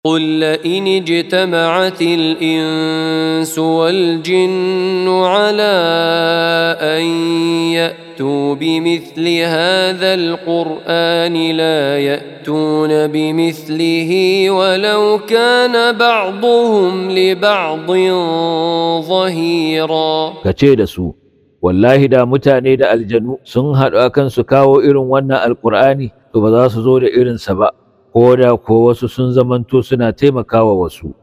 قل لئن اجتمعت الإنس والجن على أن يأتوا بمثل هذا القرآن لا يأتون بمثله ولو كان بعضهم لبعض ظهيرا. kace da su wallahi da mutane da aljanu sun haɗu akan su kawo irin wannan alqur'ani to ba za su zo da irinsa ba ko da ko wasu sun zamanto suna taimakawa wasu.